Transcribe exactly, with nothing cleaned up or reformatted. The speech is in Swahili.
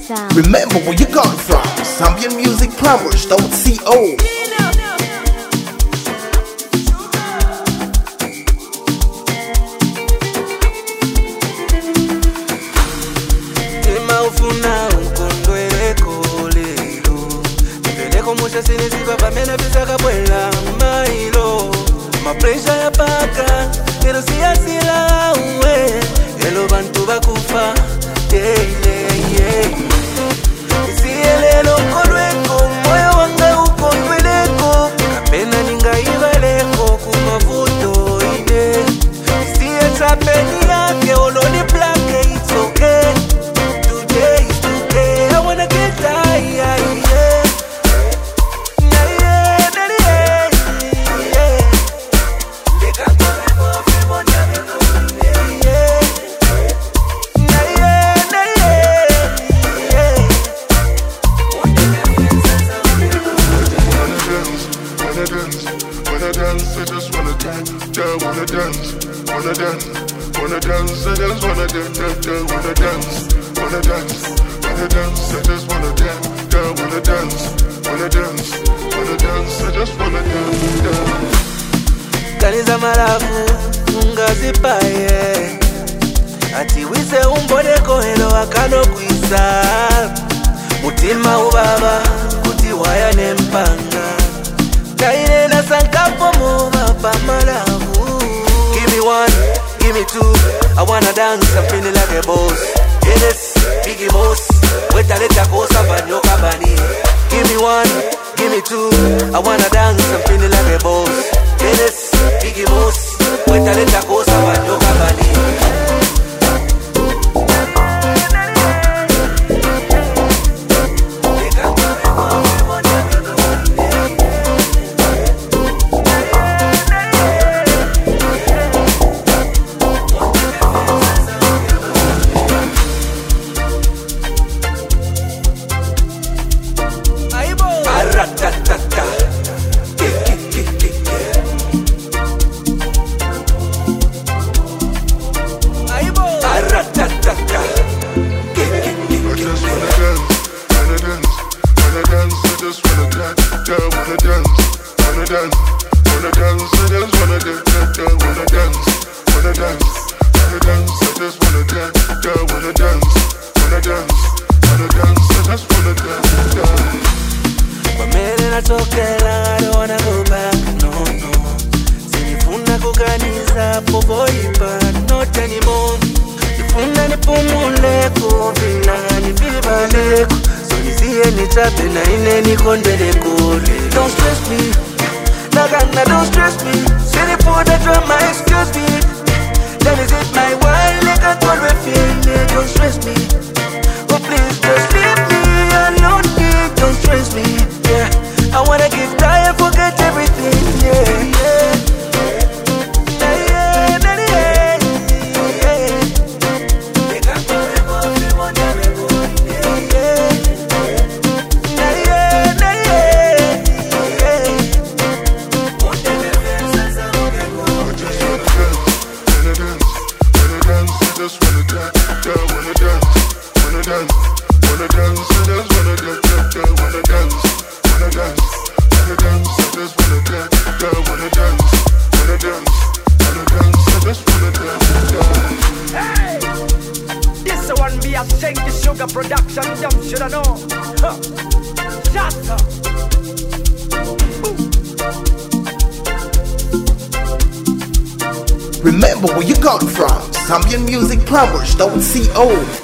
sound. Remember where you got from. Zambian Music Plumbers dot co. Ufuna ukondweleko lelo Mbeleko musha sinisipa pamena pisaka bwela mailo Mapresha ya paka Kero siya sila uwe Elo bantu bakufa Yeah, yeah, yeah Isiye lelo ukondweko Moyo wanga ukondweleko Kapena ninga ibaleko Kumavuto ine Isiye tapeni yake Oloni plake it's okay Wanna dance, I just wanna dance, dance, wanna dance, wanna dance, wanna dance, I just wanna dance, dance, wanna dance, wanna dance, wanna dance, I just wanna dance, dance. Kaniza malafu, ungazi paye Ati wise umbodeko helo wakano kuisa Mutima ubaba, kuti waya nempanga Kaine na sankapo muba pa malafu Give me one, give me two I wanna dance, I'm feeling like a boss Enes, Biggie Moss Weta leta kosa banyo kabani Give me one, give me two I wanna dance, I'm feeling like a boss Enes, Biggie Moss Weta leta kosa banyo kabani Don't stress me, Nagana, don't stress me. Say the for the drama, excuse me. Then is it my wine, like I told me, feel don't stress me. Oh please, just leave me alone, don't stress me. Yeah, I wanna give time, forget everything. Yeah, yeah. Production, jump should I know. Huh. Shut up. Remember where you got from. Zambian Music Plumbers dot co.